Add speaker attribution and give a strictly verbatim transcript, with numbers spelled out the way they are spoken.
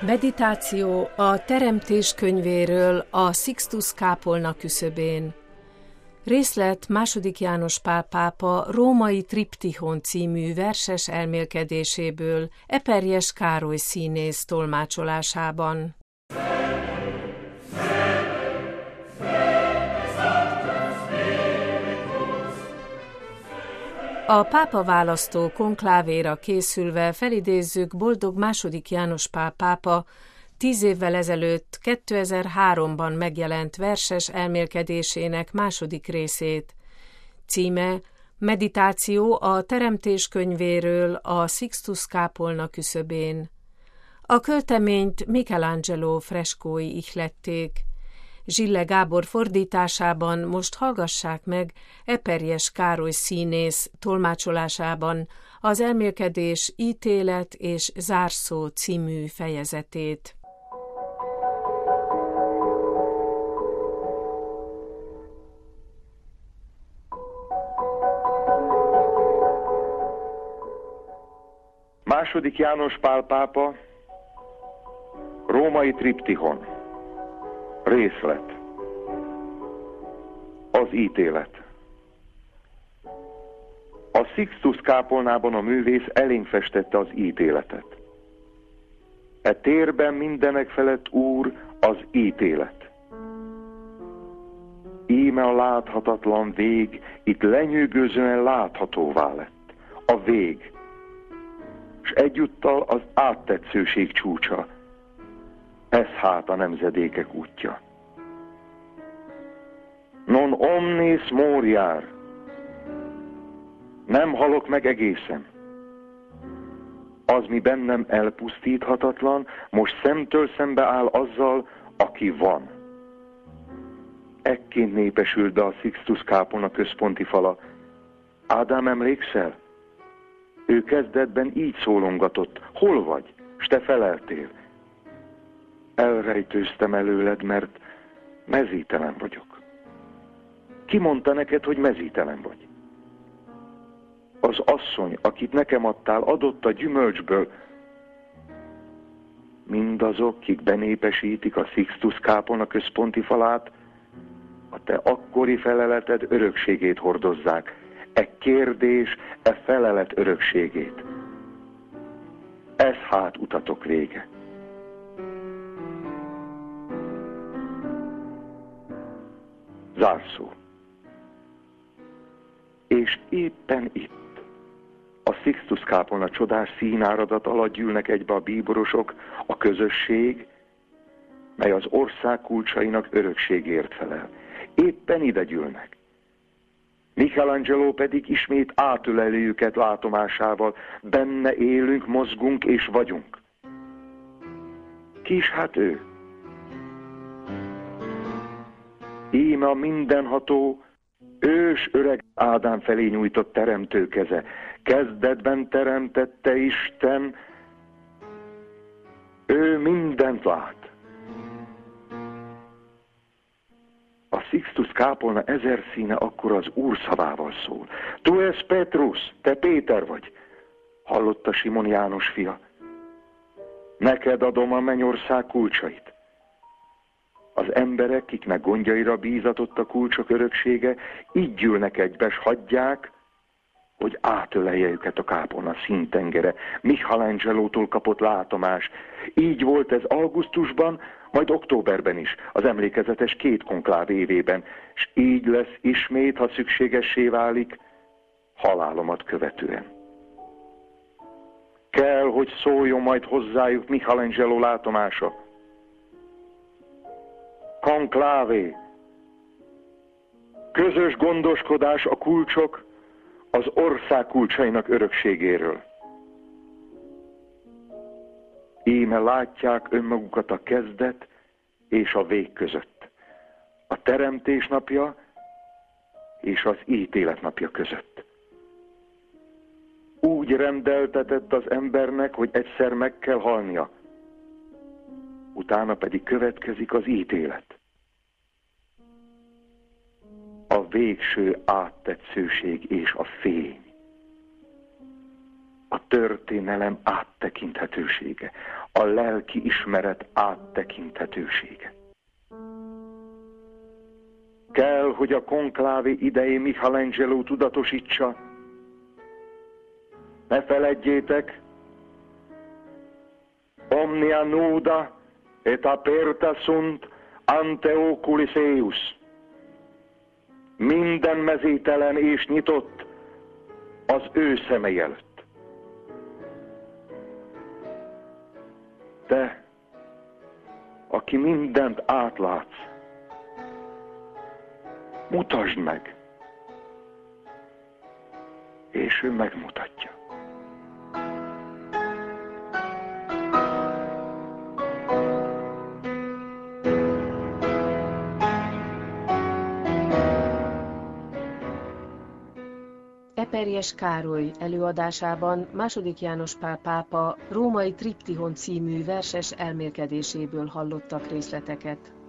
Speaker 1: Meditáció a Teremtés könyvéről a Sixtus kápolna küszöbén. Részlet második János Pál pápa Római Triptichon című verses elmélkedéséből Eperjes Károly színész tolmácsolásában. A pápa választó konklávéra készülve felidézzük boldog második János Pál pápa tíz évvel ezelőtt kétezer-háromban megjelent verses elmélkedésének második részét. Címe Meditáció a Teremtés könyvéről a Sixtus kápolna küszöbén. A költeményt Michelangelo freskói ihlették. Zsille Gábor fordításában most hallgassák meg Eperjes Károly színész tolmácsolásában az elmélkedés ítélet és zárszó című fejezetét.
Speaker 2: Második János Pál pápa, Római Triptichon. Részlet. Az ítélet. A Sixtus kápolnában a művész elénk festette az ítéletet. E térben mindenek felett, Úr, az ítélet. Íme a láthatatlan vég itt lenyűgözően láthatóvá lett. A vég. S egyúttal az áttetszőség csúcsa. Ez hát a nemzedékek útja. Non omnis moriar. Nem halok meg egészen. Az, mi bennem elpusztíthatatlan, most szemtől szembe áll azzal, aki van. Ekként népesült be a Sixtus kápolna központi fala. Ádám, emlékszel? Ő kezdetben így szólongatott. Hol vagy? S te feleltél. Elrejtőztem előled, mert mezítelen vagyok. Ki mondta neked, hogy mezítelen vagy? Az asszony, akit nekem adtál, adott a gyümölcsből. Mindazok, kik benépesítik a Sixtus kápolna központi falát, a te akkori feleleted örökségét hordozzák. E kérdés, e felelet örökségét. Ez hát utatok vége. Zárszó. És éppen itt, a Sixtus kápolna csodás színáradat alatt gyűlnek egybe a bíborosok, a közösség, mely az ország kulcsainak örökségért felel. Éppen ide gyűlnek. Michelangelo pedig ismét átöleli őket látomásával, benne élünk, mozgunk és vagyunk. Ki is hát ő? Íme a mindenható, ős öreg Ádám felé nyújtott teremtő keze. Kezdetben teremtette Isten, ő mindent lát. A Sixtus kápolna ezer színe akkor az Úr szavával szól. Tu es Petrus, te Péter vagy. Hallotta Simon János fia. Neked adom a mennyország kulcsait. Az emberek, kiknek gondjaira bízatott a kulcsok öröksége, így gyűlnek egybe, s hagyják, hogy átölelje őket a kápolna színtengere. Michelangelótól kapott látomás. Így volt ez augusztusban, majd októberben is, az emlékezetes két konkláv évében, s így lesz ismét, ha szükségessé válik, halálomat követően. Kell, hogy szóljon majd hozzájuk Michelangelo látomása. Konklávé, közös gondoskodás a kulcsok, az ország kulcsainak örökségéről. Íme látják önmagukat a kezdet és a vég között, a teremtés napja és az ítélet napja között. Úgy rendeltetett az embernek, hogy egyszer meg kell halnia, utána pedig következik az ítélet. A végső áttetszőség és a fény. A történelem áttekinthetősége, a lelki ismeret áttekinthetősége. Kell, hogy a konklávé idején Michelangelo tudatosítsa, ne feledjétek, omnia nuda et aperta sunt ante oculis eius. Minden mezítelen és nyitott az ő szemei előtt. Te, aki mindent átlátsz, mutasd meg, és ő megmutatja.
Speaker 1: Eperjes Károly előadásában második János Pál pápa római Triptihon című verses elmélkedéséből hallottak részleteket.